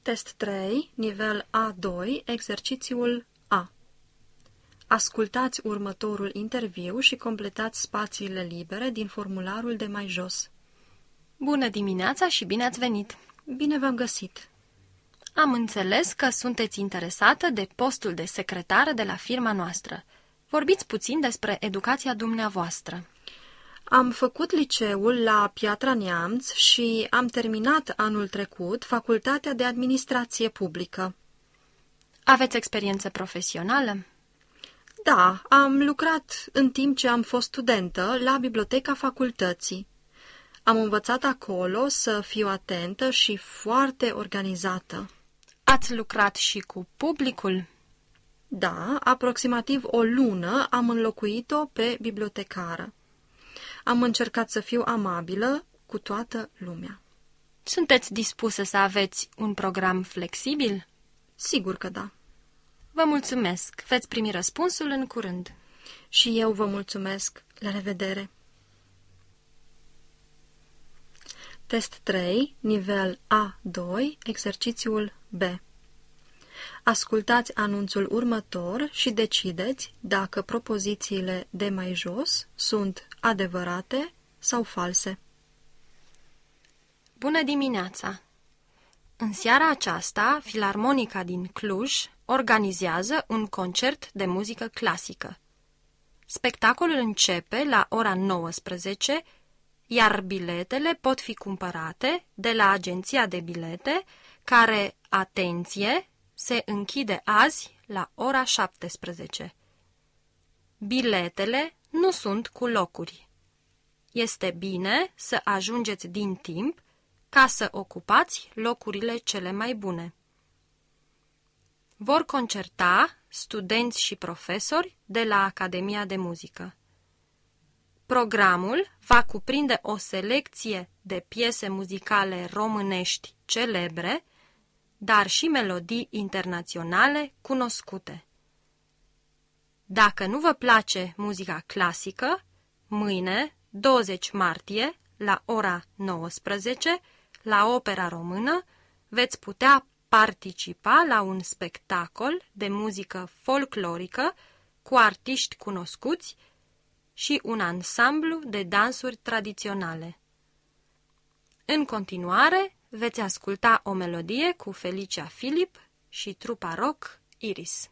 Test 3, nivel A2, exercițiul A. Ascultați următorul interviu și completați spațiile libere din formularul de mai jos. Bună dimineața și bine ați venit! Bine v-am găsit! Am înțeles că sunteți interesată de postul de secretară de la firma noastră. Vorbiți puțin despre educația dumneavoastră. Am făcut liceul la Piatra Neamț și am terminat anul trecut facultatea de administrație publică. Aveți experiență profesională? Da, am lucrat în timp ce am fost studentă la biblioteca facultății. Am învățat acolo să fiu atentă și foarte organizată. Ați lucrat și cu publicul? Da, aproximativ o lună am înlocuit-o pe bibliotecară. Am încercat să fiu amabilă cu toată lumea. Sunteți dispusă să aveți un program flexibil? Sigur că da. Vă mulțumesc. Veți primi răspunsul în curând. Și eu vă mulțumesc. La revedere! Test 3, nivel A2, exercițiul B. Ascultați anunțul următor și decideți dacă propozițiile de mai jos sunt adevărate sau false. Bună dimineața! În seara aceasta, Filarmonica din Cluj organizează un concert de muzică clasică. Spectacolul începe la ora 19, iar biletele pot fi cumpărate de la agenția de bilete, care, atenție, se închide azi la ora 17. Biletele nu sunt cu locuri. Este bine să ajungeți din timp ca să ocupați locurile cele mai bune. Vor concerta studenți și profesori de la Academia de Muzică. Programul va cuprinde o selecție de piese muzicale românești celebre, dar și melodii internaționale cunoscute. Dacă nu vă place muzica clasică, mâine, 20 martie, la ora 19, la Opera Română, veți putea participa la un spectacol de muzică folclorică cu artiști cunoscuți și un ansamblu de dansuri tradiționale. În continuare, veți asculta o melodie cu Felicia Filip și trupa rock Iris.